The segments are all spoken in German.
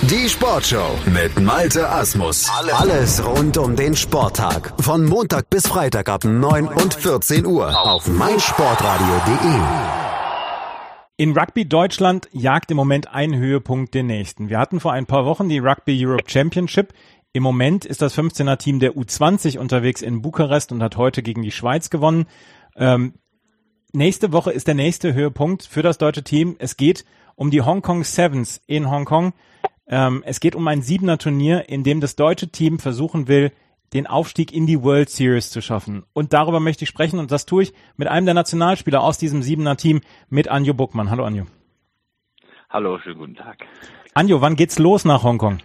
Die Sportshow mit Malte Asmus. Alles rund um den Sporttag. Von Montag bis Freitag ab 9 und 14 Uhr auf meinsportradio.de. In Rugby Deutschland jagt im Moment ein Höhepunkt den nächsten. Wir hatten vor ein paar Wochen die Rugby Europe Championship. Im Moment ist das 15er-Team der U20 unterwegs in Bukarest und hat heute gegen die Schweiz gewonnen. Nächste Woche ist der nächste Höhepunkt für das deutsche Team. Es geht um die Hong Kong Sevens in Hongkong. Es geht um ein 7er-Turnier, in dem das deutsche Team versuchen will, den Aufstieg in die World Series zu schaffen. Und darüber möchte ich sprechen und das tue ich mit einem der Nationalspieler aus diesem 7er-Team, mit Anjo Buckmann. Hallo Anjo. Hallo, schönen guten Tag. Anjo, wann geht's los nach Hongkong?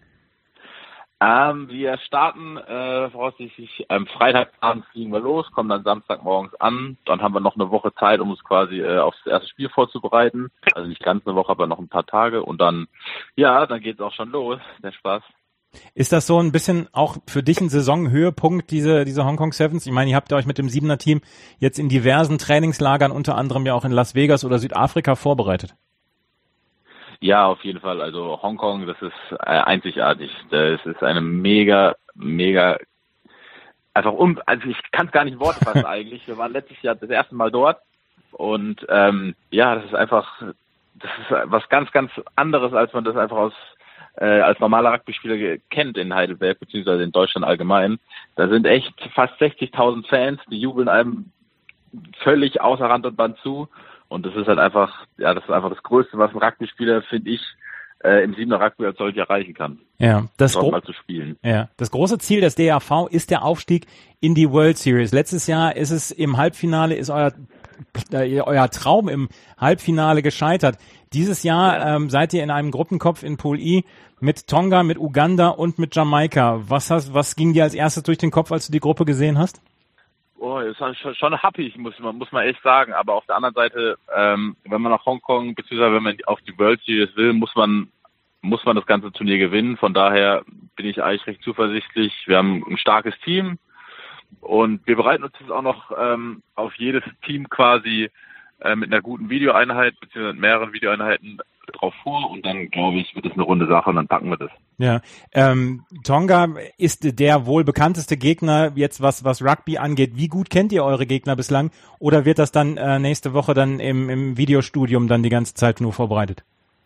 Wir starten voraussichtlich am Freitagabend fliegen wir los, kommen dann Samstagmorgens an. Dann haben wir noch eine Woche Zeit, um uns quasi aufs erste Spiel vorzubereiten. Also nicht ganz eine Woche, aber noch ein paar Tage. Und dann, ja, dann geht's auch schon los, der Spaß. Ist das so ein bisschen auch für dich ein Saisonhöhepunkt, diese Hong Kong Sevens? Ich meine, ihr habt euch mit dem 7er-Team jetzt in diversen Trainingslagern, unter anderem ja auch in Las Vegas oder Südafrika, vorbereitet. Ja, auf jeden Fall. Also Hongkong, das ist einzigartig. Das ist eine mega, einfach also ich kann es gar nicht in Worte fassen eigentlich. Wir waren letztes Jahr das erste Mal dort und ja, das ist was ganz, ganz anderes, als man das einfach als normaler Rugby-Spieler kennt in Heidelberg, beziehungsweise in Deutschland allgemein. Da sind echt fast 60.000 Fans, die jubeln einem völlig außer Rand und Band zu. Und das ist halt einfach, ja, das ist einfach das Größte, was ein Rugby-Spieler, finde ich, im 7er Rugby als solch erreichen kann. Ja, mal zu spielen. Ja, das große Ziel des DRV ist der Aufstieg in die World Series. Letztes Jahr ist es im Halbfinale, ist euer Traum im Halbfinale gescheitert. Dieses Jahr seid ihr in einem Gruppenkopf in Pool I mit Tonga, mit Uganda und mit Jamaika. Was ging dir als erstes durch den Kopf, als du die Gruppe gesehen hast? Oh, das ist schon happig, muss man echt sagen. Aber auf der anderen Seite, wenn man nach Hongkong, beziehungsweise wenn man auf die World Series will, muss man das ganze Turnier gewinnen. Von daher bin ich eigentlich recht zuversichtlich. Wir haben ein starkes Team und wir bereiten uns jetzt auch noch auf jedes Team quasi mit einer guten Videoeinheit, beziehungsweise mit mehreren Videoeinheiten drauf vor und dann, glaube ich, wird es eine runde Sache und dann packen wir das. Ja, Tonga ist der wohl bekannteste Gegner jetzt, was Rugby angeht. Wie gut kennt ihr eure Gegner bislang? Oder wird das dann nächste Woche dann im Videostudium dann die ganze Zeit nur vorbereitet?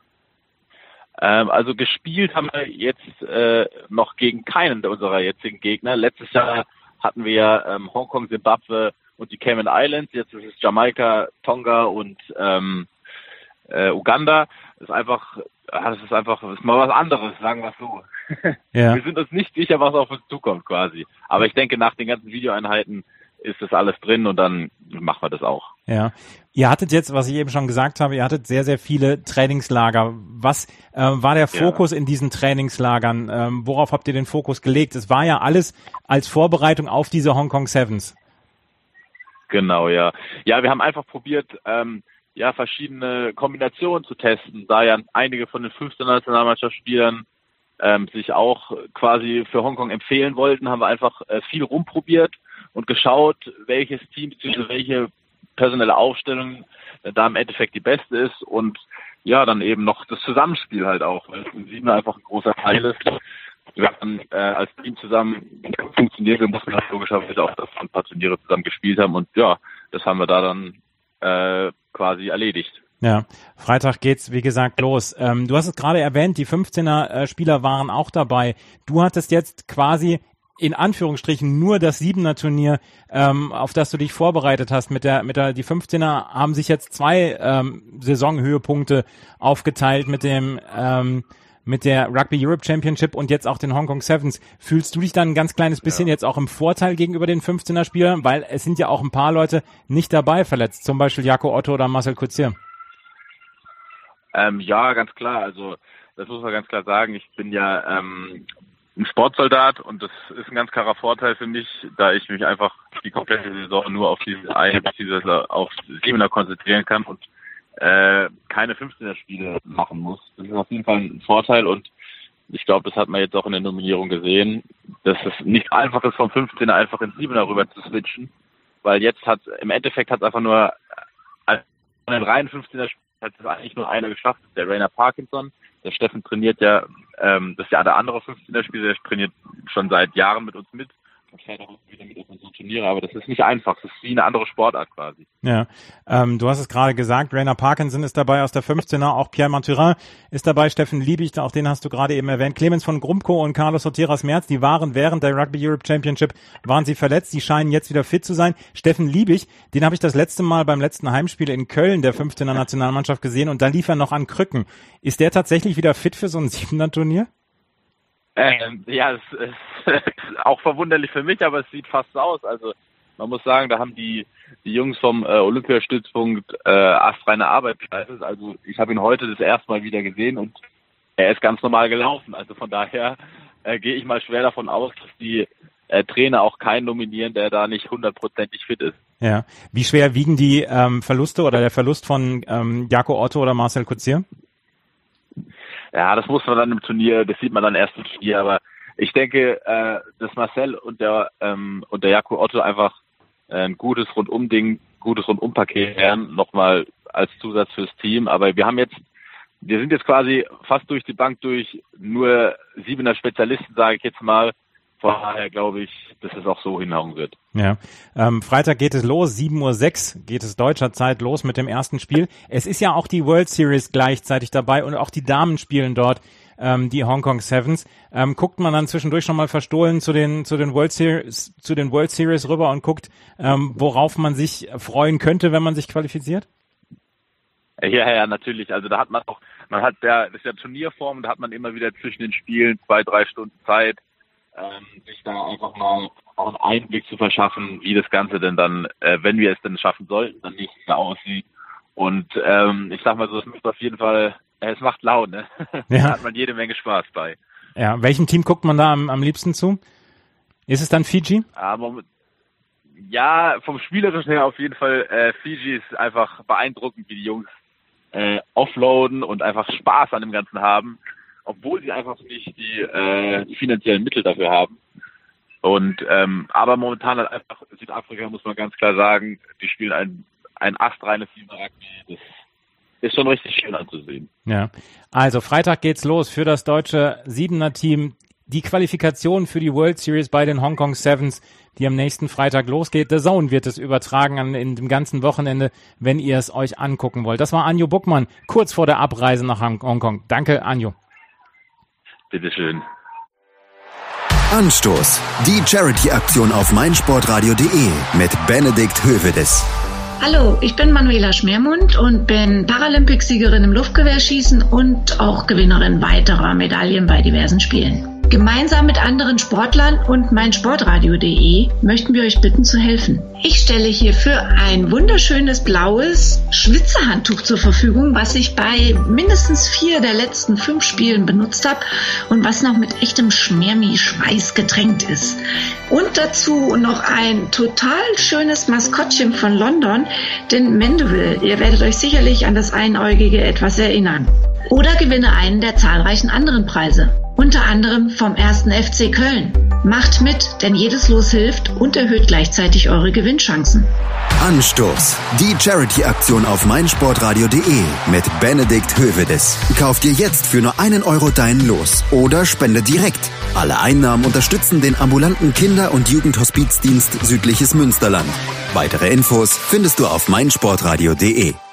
Also gespielt haben wir jetzt noch gegen keinen unserer jetzigen Gegner. Letztes Jahr hatten wir ja Hongkong, Zimbabwe und die Cayman Islands. Jetzt ist es Jamaika, Tonga und Uganda. Das ist mal was anderes, sagen wir es so. Ja. Wir sind uns nicht sicher, was auf uns zukommt quasi. Aber ich denke, nach den ganzen Videoeinheiten ist das alles drin und dann machen wir das auch. Ja. Ihr hattet jetzt, was ich eben schon gesagt habe, ihr hattet sehr, sehr viele Trainingslager. Was war der Fokus in diesen Trainingslagern? Worauf habt ihr den Fokus gelegt? Es war ja alles als Vorbereitung auf diese Hong Kong Sevens. Genau, ja. Ja, wir haben einfach probiert, verschiedene Kombinationen zu testen, da ja einige von den 15 Nationalmannschaftsspielern sich auch quasi für Hongkong empfehlen wollten, haben wir einfach viel rumprobiert und geschaut, welches Team bzw. welche personelle Aufstellung da im Endeffekt die beste ist und ja, dann eben noch das Zusammenspiel halt auch, weil es im 7 einfach ein großer Teil ist. Wir haben als Team zusammen funktioniert, wir mussten logischerweise auch ein paar Turniere zusammen gespielt haben und ja, das haben wir da dann quasi erledigt. Ja, Freitag geht's, wie gesagt, los. Du hast es gerade erwähnt, die 15er Spieler waren auch dabei. Du hattest jetzt quasi in Anführungsstrichen nur das 7er Turnier, auf das du dich vorbereitet hast. Die 15er haben sich jetzt 2 Saisonhöhepunkte aufgeteilt mit der Rugby Europe Championship und jetzt auch den Hong Kong Sevens. Fühlst du dich dann ein ganz kleines bisschen jetzt auch im Vorteil gegenüber den 15er Spielern? Weil es sind ja auch ein paar Leute nicht dabei verletzt, zum Beispiel Jaco Otto oder Marcel Coetzee. Ja, ganz klar. Also das muss man ganz klar sagen. Ich bin ja ein Sportsoldat und das ist ein ganz klarer Vorteil für mich, da ich mich einfach die komplette Saison nur auf diese eine bzw. auf 7er konzentrieren kann und keine 15er-Spiele machen muss. Das ist auf jeden Fall ein Vorteil und ich glaube, das hat man jetzt auch in der Nominierung gesehen, dass es nicht einfach ist, vom 15er einfach ins 7er rüber zu switchen, weil jetzt im Endeffekt hat es einfach nur an den reinen 15er hat es eigentlich nur einer geschafft, der Rainer Parkinson, Der Steffen trainiert ja, das ist ja der andere 15er-Spieler, der trainiert schon seit Jahren mit uns mit. Und fährt auch wieder mit auf unsere Turniere, aber das ist nicht einfach. Das ist wie eine andere Sportart quasi. Ja, du hast es gerade gesagt, Rainer Parkinson ist dabei aus der 15er, auch Pierre Mathurin ist dabei, Steffen Liebig, auch den hast du gerade eben erwähnt, Clemens von Grumko und Carlos Soteras-Merz, die waren während der Rugby Europe Championship, waren sie verletzt, die scheinen jetzt wieder fit zu sein. Steffen Liebig, den habe ich das letzte Mal beim letzten Heimspiel in Köln der 15er Nationalmannschaft gesehen und da lief er noch an Krücken. Ist der tatsächlich wieder fit für so ein 7er-Turnier? Ja, es ist auch verwunderlich für mich, aber es sieht fast so aus. Also man muss sagen, da haben die Jungs vom Olympiastützpunkt astreine Arbeit geleistet. Also ich habe ihn heute das erste Mal wieder gesehen und er ist ganz normal gelaufen. Also von daher gehe ich mal schwer davon aus, dass die Trainer auch keinen nominieren, der da nicht 100%ig fit ist. Ja. Wie schwer wiegen die Verluste oder der Verlust von Jaco Otto oder Marcel Coetzee? Ja, das muss man dann im Turnier, das sieht man dann erst im Turnier, aber ich denke, dass Marcel und der Jaco Otto einfach ein gutes Rundumpaket wären, nochmal als Zusatz fürs Team, aber wir sind jetzt quasi fast durch die Bank durch, nur 7er Spezialisten, sage ich jetzt mal. Von daher glaube ich, dass es auch so hinhauen wird. Ja, Freitag geht es los, 7:06 Uhr geht es deutscher Zeit los mit dem ersten Spiel. Es ist ja auch die World Series gleichzeitig dabei und auch die Damen spielen dort, die Hong Kong Sevens. Guckt man dann zwischendurch schon mal verstohlen zu den World Series rüber und guckt, worauf man sich freuen könnte, wenn man sich qualifiziert? Ja, natürlich. Also da hat das ist ja Turnierform, da hat man immer wieder zwischen den Spielen 2-3 Stunden Zeit, sich da einfach mal auch einen Einblick zu verschaffen, wie das Ganze denn dann, wenn wir es denn schaffen sollten, dann nächstes Jahr aussieht. Und ich sag mal so, es macht auf jeden Fall, es macht Laune. Ja. Da hat man jede Menge Spaß bei. Ja, welchem Team guckt man da am liebsten zu? Ist es dann Fiji? Ja, vom Spielerischen her auf jeden Fall. Fiji ist einfach beeindruckend, wie die Jungs offloaden und einfach Spaß an dem Ganzen haben, obwohl sie einfach nicht die finanziellen Mittel dafür haben. Und aber momentan halt einfach Südafrika, muss man ganz klar sagen, die spielen ein astreines Rugby. Das ist schon richtig schön anzusehen. Ja, also Freitag geht's los für das deutsche 7er-Team. Die Qualifikation für die World Series bei den Hong Kong Sevens, die am nächsten Freitag losgeht. The Zone wird es übertragen in dem ganzen Wochenende, wenn ihr es euch angucken wollt. Das war Anjo Buckmann, kurz vor der Abreise nach Hongkong. Danke, Anjo. Bitteschön. Anstoß. Die Charity-Aktion auf meinsportradio.de mit Benedikt Hövedes. Hallo, ich bin Manuela Schmermund und bin Paralympicsiegerin im Luftgewehrschießen und auch Gewinnerin weiterer Medaillen bei diversen Spielen. Gemeinsam mit anderen Sportlern und meinsportradio.de möchten wir euch bitten zu helfen. Ich stelle hierfür ein wunderschönes blaues Schwitzerhandtuch zur Verfügung, was ich bei mindestens 4 der letzten 5 Spielen benutzt habe und was noch mit echtem Schmermi-Schweiß getränkt ist. Und dazu noch ein total schönes Maskottchen von London, den Mandeville. Ihr werdet euch sicherlich an das Einäugige etwas erinnern. Oder gewinne einen der zahlreichen anderen Preise. Unter anderem vom 1. FC Köln. Macht mit, denn jedes Los hilft und erhöht gleichzeitig eure Gewinnchancen. Anstoß. Die Charity-Aktion auf meinsportradio.de mit Benedikt Hövedes. Kauf dir jetzt für nur €1 dein Los oder spende direkt. Alle Einnahmen unterstützen den ambulanten Kinder- und Jugendhospizdienst Südliches Münsterland. Weitere Infos findest du auf meinsportradio.de.